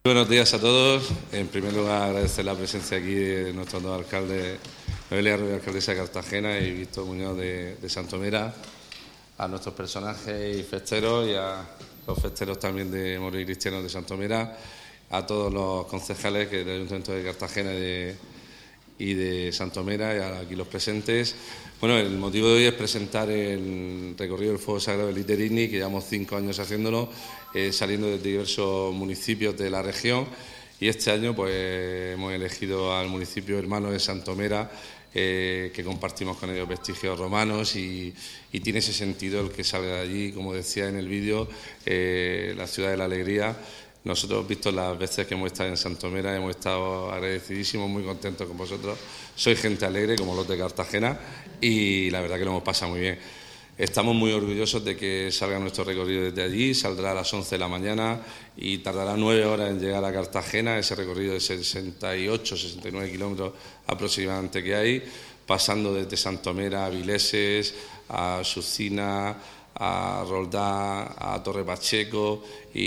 Buenos días a todos. En primer lugar, agradecer la presencia aquí de nuestros dos alcaldes, Noelia Rubio, alcaldesa de Cartagena, y Víctor Muñoz de Santomera, a nuestros personajes y festeros y a los festeros también de Moros y Cristianos de Santomera, a todos los concejales del Ayuntamiento de Cartagena y de Santomera y a aquí los presentes. Bueno, el motivo de hoy es presentar el recorrido del Fuego Sagrado del Literini, que llevamos 5 años haciéndolo, saliendo de diversos municipios de la región, y este año pues hemos elegido al municipio hermano de Santomera, que compartimos con ellos vestigios romanos y tiene ese sentido el que salga de allí, como decía en el vídeo, la ciudad de la alegría. Nosotros, visto las veces que hemos estado en Santomera, hemos estado agradecidísimos, muy contentos con vosotros. Sois gente alegre, como los de Cartagena, y la verdad que lo hemos pasado muy bien. Estamos muy orgullosos de que salga nuestro recorrido desde allí, saldrá a las 11 de la mañana y tardará 9 horas en llegar a Cartagena, ese recorrido de 68, 69 kilómetros aproximadamente que hay, pasando desde Santomera a Vileses, a Sucina, a Roldán, a Torre Pacheco,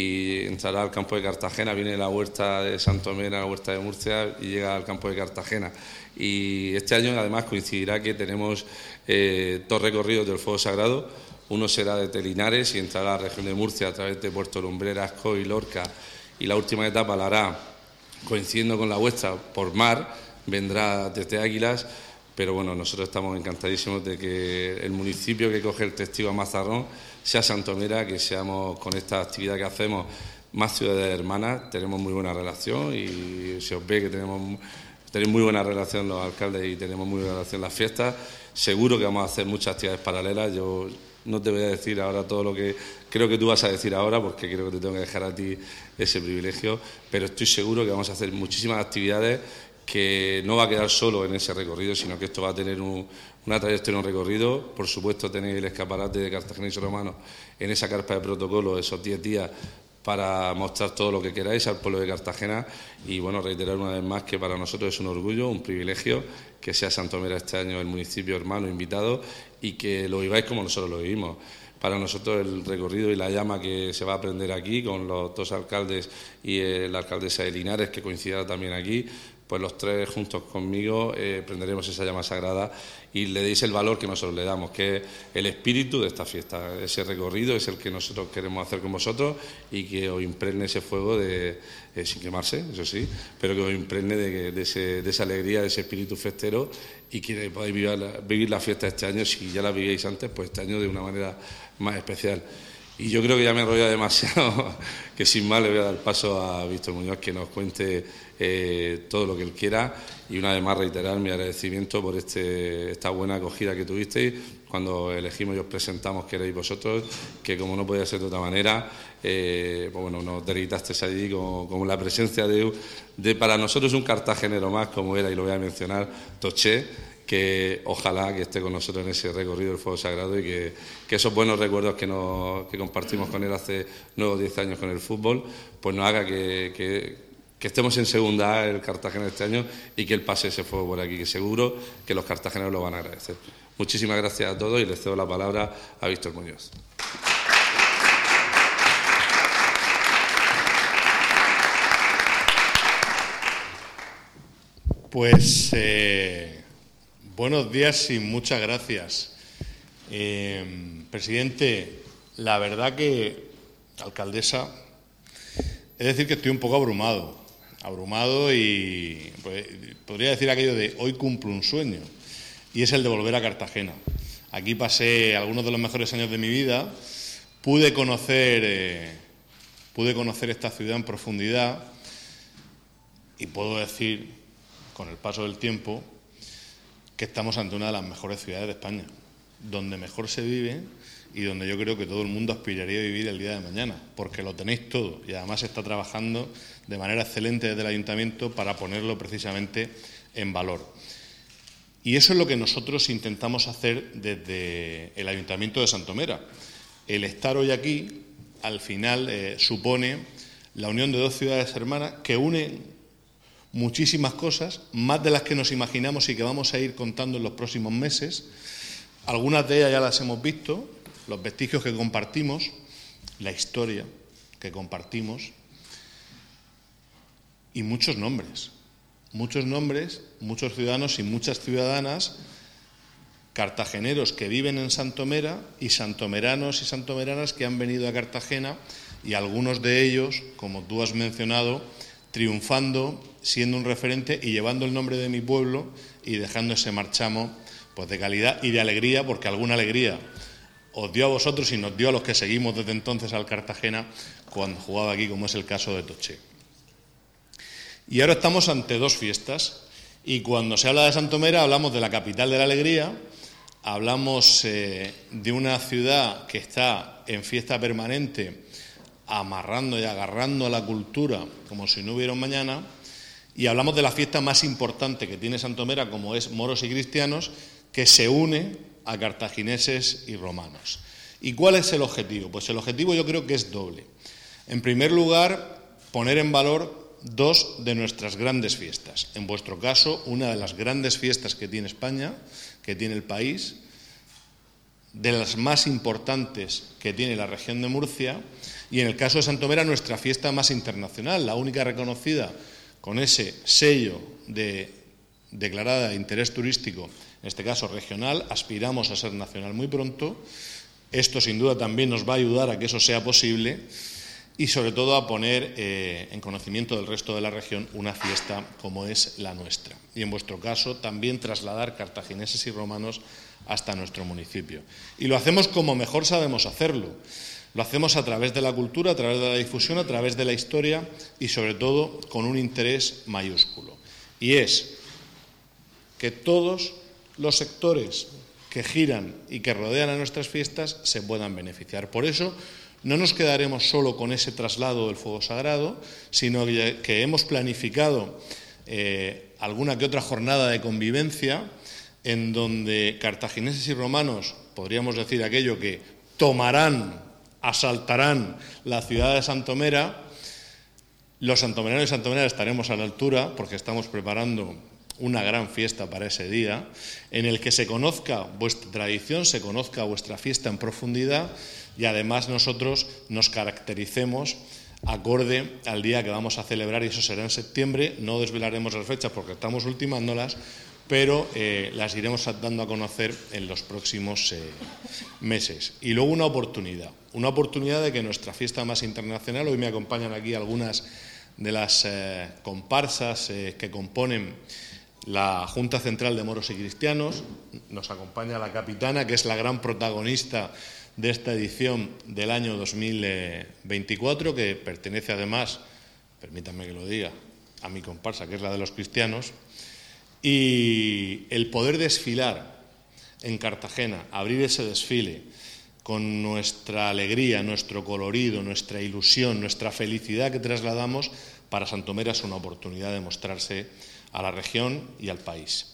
y entrará al campo de Cartagena, viene la huerta de Santomera, la huerta de Murcia, y llega al campo de Cartagena. Y este año además coincidirá que tenemos 2 recorridos del Fuego Sagrado. Uno será de Telinares y entrará a la región de Murcia a través de Puerto Lumbreras, Ascó y Lorca, y la última etapa la hará coincidiendo con la vuestra por mar, vendrá desde Águilas. Pero bueno, nosotros estamos encantadísimos de que el municipio que coge el testigo a Mazarrón sea Santomera, que seamos, con esta actividad que hacemos, más ciudades hermanas. Tenemos muy buena relación y se os ve que tenéis muy buena relación los alcaldes y tenemos muy buena relación las fiestas. Seguro que vamos a hacer muchas actividades paralelas. Yo no te voy a decir ahora todo lo que creo que tú vas a decir ahora, porque creo que te tengo que dejar a ti ese privilegio, pero estoy seguro que vamos a hacer muchísimas actividades, que no va a quedar solo en ese recorrido, sino que esto va a tener una trayectoria, un recorrido. Por supuesto, tenéis el escaparate de Cartageneses Romanos en esa carpa de protocolo, esos 10 días, para mostrar todo lo que queráis al pueblo de Cartagena. Y bueno, reiterar una vez más que para nosotros es un orgullo, un privilegio que sea Santomera este año el municipio hermano invitado y que lo viváis como nosotros lo vivimos. Para nosotros el recorrido y la llama que se va a aprender aquí con los 2 alcaldes y la alcaldesa de Linares, que coincidirá también aquí, pues los 3 juntos conmigo prenderemos esa llama sagrada y le deis el valor que nosotros le damos, que es el espíritu de esta fiesta. Ese recorrido es el que nosotros queremos hacer con vosotros y que os impregne ese fuego sin quemarse, eso sí, pero que os impregne de esa alegría, de ese espíritu festero, y que podáis vivir la fiesta este año. Si ya la vivíais antes, pues este año de una manera más especial. Y yo creo que ya me he enrollado demasiado, que sin más le voy a dar paso a Víctor Muñoz, que nos cuente todo lo que él quiera, y una vez más reiterar mi agradecimiento por esta buena acogida que tuvisteis cuando elegimos y os presentamos que erais vosotros, que como no podía ser de otra manera, pues bueno, nos deleitasteis allí con la presencia de para nosotros un cartagenero más, como era, y lo voy a mencionar, Toché, que ojalá que esté con nosotros en ese recorrido del Fuego Sagrado y que esos buenos recuerdos que compartimos con él hace 9 o 10 años con el fútbol, pues nos haga que estemos en segunda A el Cartagena este año y que él pase ese fuego por aquí, que seguro que los cartageneros lo van a agradecer. Muchísimas gracias a todos y les cedo la palabra a Víctor Muñoz. Pues buenos días y muchas gracias. Presidente, la verdad que, alcaldesa, es decir que estoy un poco abrumado y pues, podría decir aquello de hoy cumplo un sueño, y es el de volver a Cartagena. Aquí pasé algunos de los mejores años de mi vida, pude conocer esta ciudad en profundidad y puedo decir, con el paso del tiempo, que estamos ante una de las mejores ciudades de España, donde mejor se vive y donde yo creo que todo el mundo aspiraría a vivir el día de mañana, porque lo tenéis todo y además se está trabajando de manera excelente desde el Ayuntamiento para ponerlo precisamente en valor. Y eso es lo que nosotros intentamos hacer desde el Ayuntamiento de Santomera. El estar hoy aquí, al final, supone la unión de 2 ciudades hermanas que unen muchísimas cosas, más de las que nos imaginamos y que vamos a ir contando en los próximos meses. Algunas de ellas ya las hemos visto, los vestigios que compartimos, la historia que compartimos, y muchos nombres, muchos ciudadanos y muchas ciudadanas cartageneros que viven en Santomera y santomeranos y santomeranas que han venido a Cartagena y algunos de ellos, como tú has mencionado, triunfando, siendo un referente y llevando el nombre de mi pueblo y dejando ese marchamo pues de calidad y de alegría, porque alguna alegría os dio a vosotros y nos dio a los que seguimos desde entonces al Cartagena cuando jugaba aquí, como es el caso de Toché. Y ahora estamos ante dos fiestas, y cuando se habla de Santomera hablamos de la capital de la alegría, hablamos de una ciudad que está en fiesta permanente, amarrando y agarrando a la cultura como si no hubiera un mañana, y hablamos de la fiesta más importante que tiene Santomera, como es Moros y Cristianos, que se une a cartagineses y romanos. ¿Y cuál es el objetivo? Pues el objetivo yo creo que es doble. En primer lugar, poner en valor dos de nuestras grandes fiestas. En vuestro caso, una de las grandes fiestas que tiene España, que tiene el país, de las más importantes que tiene la región de Murcia, y en el caso de Santomera, nuestra fiesta más internacional, la única reconocida con ese sello declarada de interés turístico, en este caso regional. Aspiramos a ser nacional muy pronto. Esto sin duda también nos va a ayudar a que eso sea posible y sobre todo a poner en conocimiento del resto de la región una fiesta como es la nuestra. Y en vuestro caso también trasladar cartagineses y romanos hasta nuestro municipio. Y lo hacemos como mejor sabemos hacerlo. Lo hacemos a través de la cultura, a través de la difusión, a través de la historia y sobre todo con un interés mayúsculo. Y es que todos los sectores que giran y que rodean a nuestras fiestas se puedan beneficiar. Por eso no nos quedaremos solo con ese traslado del fuego sagrado, sino que hemos planificado alguna que otra jornada de convivencia en donde cartagineses y romanos, podríamos decir aquello que asaltarán la ciudad de Santomera. Los santomeranos y santomeranas estaremos a la altura porque estamos preparando una gran fiesta para ese día, en el que se conozca vuestra tradición, se conozca vuestra fiesta en profundidad y además nosotros nos caractericemos acorde al día que vamos a celebrar, y eso será en septiembre. No desvelaremos las fechas porque estamos ultimándolas, pero las iremos dando a conocer en los próximos meses. Y luego una oportunidad de que nuestra fiesta más internacional, hoy me acompañan aquí algunas de las comparsas que componen la Junta Central de Moros y Cristianos, nos acompaña la capitana, que es la gran protagonista de esta edición del año 2024, que pertenece además, permítanme que lo diga, a mi comparsa, que es la de los cristianos, y el poder desfilar en Cartagena, abrir ese desfile con nuestra alegría, nuestro colorido, nuestra ilusión, nuestra felicidad que trasladamos, para Santomera es una oportunidad de mostrarse a la región y al país.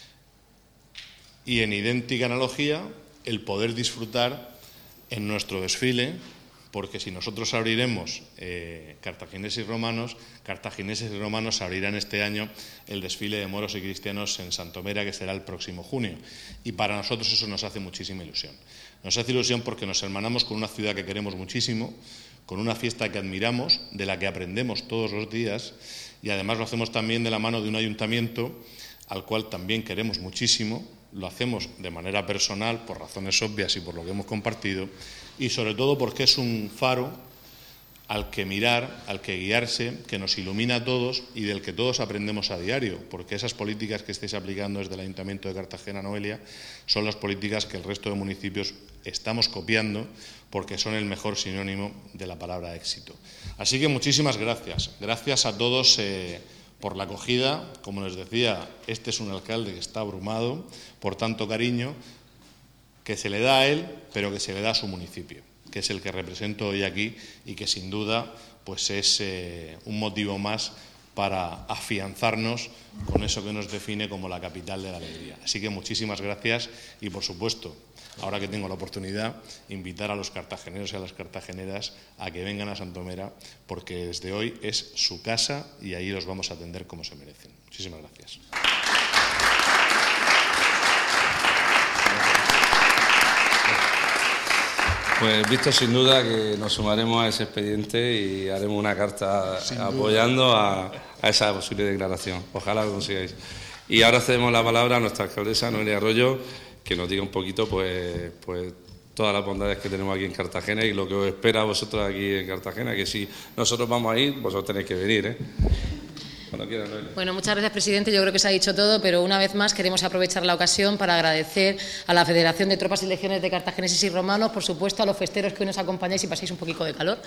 Y en idéntica analogía, el poder disfrutar en nuestro desfile, porque si nosotros abriremos cartagineses y romanos abrirán este año el desfile de moros y cristianos en Santomera, que será el próximo junio. Y para nosotros eso nos hace muchísima ilusión. Nos hace ilusión porque nos hermanamos con una ciudad que queremos muchísimo, con una fiesta que admiramos, de la que aprendemos todos los días, y además lo hacemos también de la mano de un ayuntamiento al cual también queremos muchísimo. Lo hacemos de manera personal, por razones obvias y por lo que hemos compartido, y sobre todo porque es un faro al que mirar, al que guiarse, que nos ilumina a todos y del que todos aprendemos a diario, porque esas políticas que estáis aplicando desde el Ayuntamiento de Cartagena, Noelia, son las políticas que el resto de municipios estamos copiando, porque son el mejor sinónimo de la palabra éxito. Así que muchísimas gracias. Gracias a todos por la acogida. Como les decía, este es un alcalde que está abrumado por tanto cariño que se le da a él, pero que se le da a su municipio, que es el que represento hoy aquí y que sin duda pues es un motivo más para afianzarnos con eso que nos define como la capital de la alegría. Así que muchísimas gracias y, por supuesto, ahora que tengo la oportunidad, invitar a los cartageneros y a las cartageneras a que vengan a Santomera, porque desde hoy es su casa y ahí los vamos a atender como se merecen. Muchísimas gracias. Pues Víctor, sin duda que nos sumaremos a ese expediente y haremos una carta apoyando a esa posible declaración. Ojalá lo consigáis. Y ahora cedemos la palabra a nuestra alcaldesa, Noelia Arroyo, que nos diga un poquito pues todas las bondades que tenemos aquí en Cartagena y lo que os espera a vosotros aquí en Cartagena, que si nosotros vamos a ir, vosotros tenéis que venir, ¿eh? Cuando quieras, Noelia. Bueno, muchas gracias, presidente. Yo creo que se ha dicho todo, pero una vez más queremos aprovechar la ocasión para agradecer a la Federación de Tropas y Legiones de Cartagineses y Romanos, por supuesto, a los festeros que hoy nos acompañáis y pasáis un poquito de calor.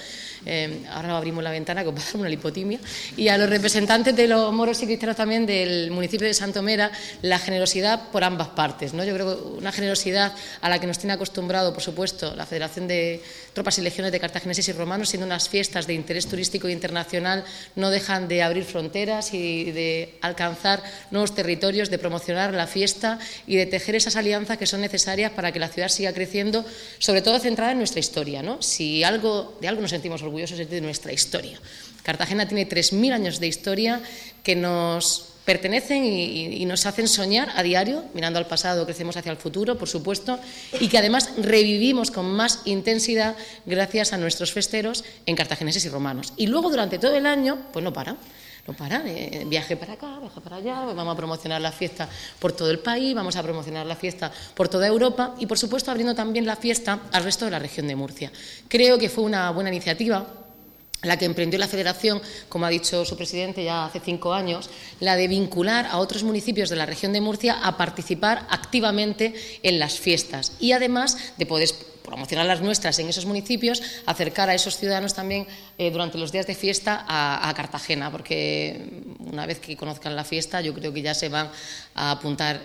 Ahora abrimos la ventana, que os va a dar una lipotimia. Y a los representantes de los moros y cristianos también del municipio de Santomera, la generosidad por ambas partes, ¿no? Yo creo que una generosidad a la que nos tiene acostumbrado, por supuesto, la Federación de Tropas y Legiones de Cartagineses y Romanos, siendo unas fiestas de interés turístico internacional, no dejan de abrir fronteras y de alcanzar nuevos territorios, de promocionar la fiesta y de tejer esas alianzas que son necesarias para que la ciudad siga creciendo, sobre todo centrada en nuestra historia, ¿no? Si de algo nos sentimos orgullosos es de nuestra historia. Cartagena tiene 3.000 años de historia que nos pertenecen y nos hacen soñar a diario, mirando al pasado, crecemos hacia el futuro, por supuesto, y que además revivimos con más intensidad gracias a nuestros festeros en cartagineses y romanos. Y luego durante todo el año, pues no para. No para, viaje para acá, viaje para allá, vamos a promocionar la fiesta por todo el país, vamos a promocionar la fiesta por toda Europa y, por supuesto, abriendo también la fiesta al resto de la región de Murcia. Creo que fue una buena iniciativa la que emprendió la Federación, como ha dicho su presidente ya hace 5 años, la de vincular a otros municipios de la región de Murcia a participar activamente en las fiestas y, además, de poder promocionar las nuestras en esos municipios, acercar a esos ciudadanos también durante los días de fiesta a Cartagena, porque una vez que conozcan la fiesta yo creo que ya se van a apuntar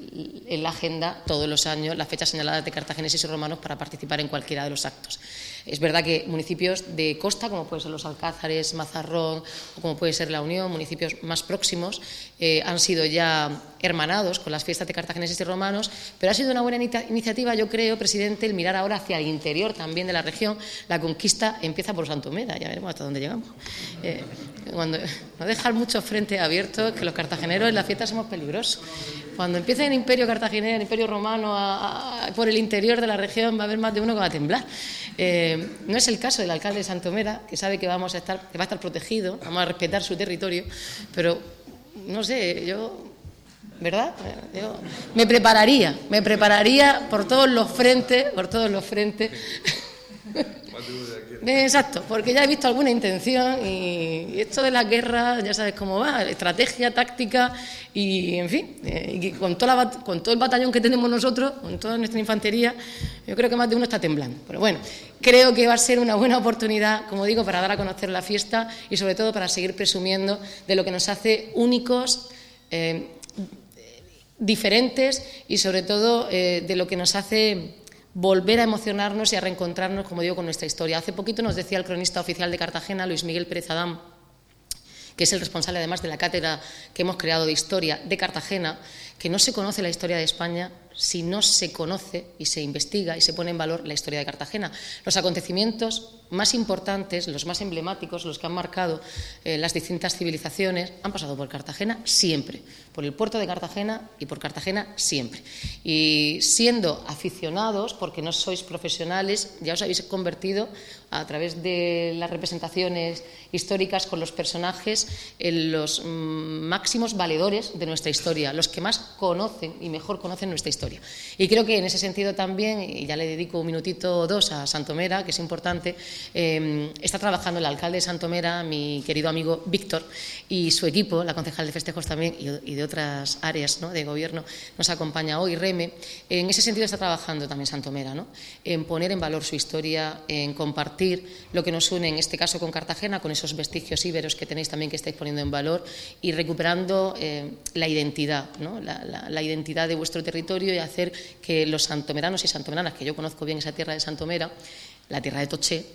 en la agenda todos los años las fechas señaladas de cartagineses y romanos para participar en cualquiera de los actos. Es verdad que municipios de costa, como pueden ser los Alcázares, Mazarrón o como puede ser La Unión, municipios más próximos, han sido ya hermanados con las fiestas de cartagineses y romanos, pero ha sido una buena iniciativa, yo creo, presidente, el mirar ahora hacia el interior también de la región. La conquista empieza por Santomera, ya veremos hasta dónde llegamos. Cuando no dejar mucho frente abierto, que los cartageneros en la fiesta somos peligrosos. Cuando empiece el imperio cartaginés, el imperio romano, por el interior de la región, va a haber más de uno que va a temblar. No es el caso del alcalde de Santomera, que sabe que va a estar protegido, vamos a respetar su territorio, pero no sé, ¿verdad? Yo me prepararía por todos los frentes. Exacto, porque ya he visto alguna intención y esto de la guerra ya sabes cómo va, estrategia, táctica y, en fin, y con todo el batallón que tenemos nosotros, con toda nuestra infantería, yo creo que más de uno está temblando. Pero bueno, creo que va a ser una buena oportunidad, como digo, para dar a conocer la fiesta y sobre todo para seguir presumiendo de lo que nos hace únicos, diferentes y sobre todo de lo que nos hace volver a emocionarnos y a reencontrarnos, como digo, con nuestra historia. Hace poquito nos decía el cronista oficial de Cartagena, Luis Miguel Pérez Adán, que es el responsable además de la cátedra que hemos creado de historia de Cartagena, que no se conoce la historia de España si no se conoce y se investiga y se pone en valor la historia de Cartagena. Los acontecimientos más importantes, los más emblemáticos, los que han marcado las distintas civilizaciones, han pasado por Cartagena siempre, por el puerto de Cartagena y por Cartagena siempre. Y siendo aficionados, porque no sois profesionales, ya os habéis convertido a través de las representaciones históricas con los personajes en los máximos valedores de nuestra historia, los que más conocen y mejor conocen nuestra historia. Y creo que en ese sentido también, y ya le dedico un minutito o dos a Santomera, que es importante, está trabajando el alcalde de Santomera, mi querido amigo Víctor, y su equipo, la concejal de festejos también y de otras áreas, ¿no?, de gobierno, nos acompaña hoy, Reme. En ese sentido está trabajando también Santomera, ¿no?, en poner en valor su historia, en compartir lo que nos une, en este caso con Cartagena, con esos vestigios íberos que tenéis también que estáis poniendo en valor y recuperando la identidad, ¿no?, la identidad de vuestro territorio y hacer que los santomeranos y santomeranas, que yo conozco bien esa tierra de Santomera, la tierra de Toché,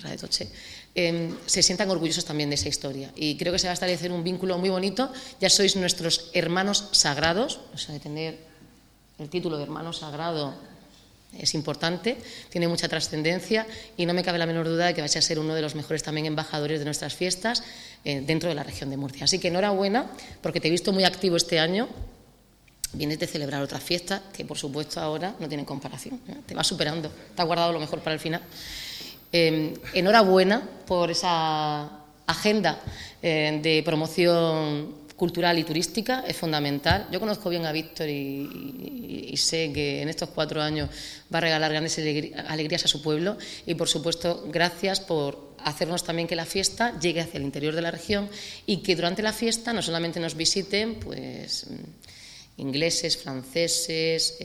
se sientan orgullosos también de esa historia. Y creo que se va a establecer un vínculo muy bonito. Ya sois nuestros hermanos sagrados, o sea, de tener el título de hermano sagrado es importante, tiene mucha trascendencia y no me cabe la menor duda de que vais a ser uno de los mejores también embajadores de nuestras fiestas dentro de la región de Murcia. Así que enhorabuena, porque te he visto muy activo este año vienes de celebrar otras fiestas que, por supuesto, ahora no tienen comparación, ¿eh? Te vas superando, te has guardado lo mejor para el final. Enhorabuena por esa agenda de promoción cultural y turística, es fundamental. Yo conozco bien a Víctor y sé que en estos 4 años va a regalar grandes alegrías a su pueblo y, por supuesto, gracias por hacernos también que la fiesta llegue hacia el interior de la región y que durante la fiesta no solamente nos visiten pues ingleses, franceses,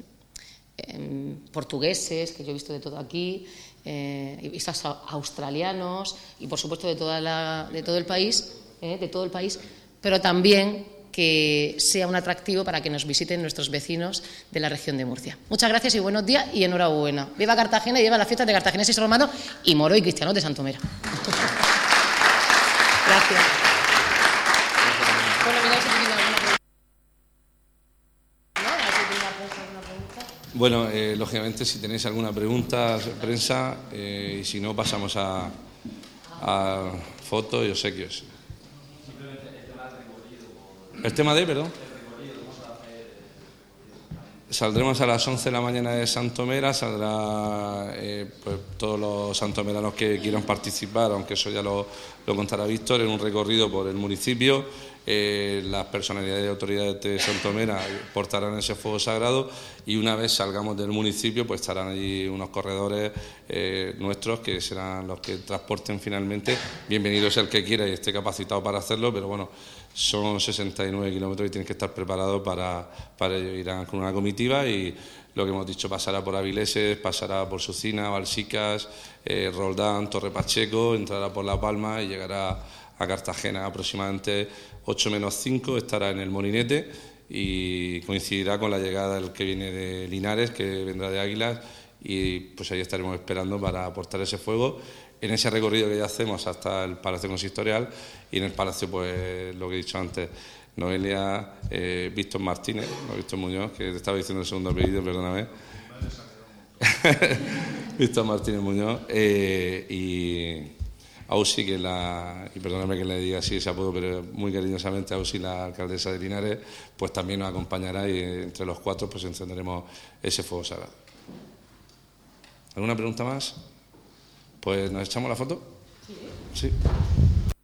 portugueses, que yo he visto de todo aquí, he visto hasta australianos y, por supuesto, de todo el país, pero también que sea un atractivo para que nos visiten nuestros vecinos de la región de Murcia. Muchas gracias y buenos días y enhorabuena. Viva Cartagena y viva las fiestas de cartagineses y romanos y moros y cristianos de Santomera. Gracias. Bueno, mira, si tiene alguna pregunta. Bueno, lógicamente, si tenéis alguna pregunta, prensa, y si no, pasamos a fotos y obsequios. El tema de, perdón. Saldremos a las 11 de la mañana de Santomera, saldrá pues, todos los santomeranos que quieran participar, aunque eso ya lo contará Víctor, en un recorrido por el municipio. Las personalidades y autoridades de Santomera portarán ese fuego sagrado y una vez salgamos del municipio pues estarán allí unos corredores nuestros que serán los que transporten finalmente. Bienvenido sea el que quiera y esté capacitado para hacerlo, pero bueno, son 69 kilómetros y tienen que estar preparados para ello. Irán con una comitiva y lo que hemos dicho, pasará por Avileses, pasará por Sucina, Balsicas, Roldán, Torre Pacheco, entrará por La Palma y llegará a Cartagena aproximadamente 8 menos 5, estará en el Molinete y coincidirá con la llegada del que viene de Linares, que vendrá de Águilas, y pues ahí estaremos esperando para aportar ese fuego en ese recorrido que ya hacemos hasta el Palacio Consistorial y en el Palacio, pues lo que he dicho antes, Noelia, Víctor Martínez, no Víctor Muñoz, que te estaba diciendo el segundo apellido, perdóname. Víctor Martínez Muñoz y Ausi, que y perdóname que le diga así ese apodo, pero muy cariñosamente Ausi, la alcaldesa de Linares, pues también nos acompañará y entre los 4 pues encenderemos ese fuego sagrado. ¿Alguna pregunta más? Pues nos echamos la foto. Sí.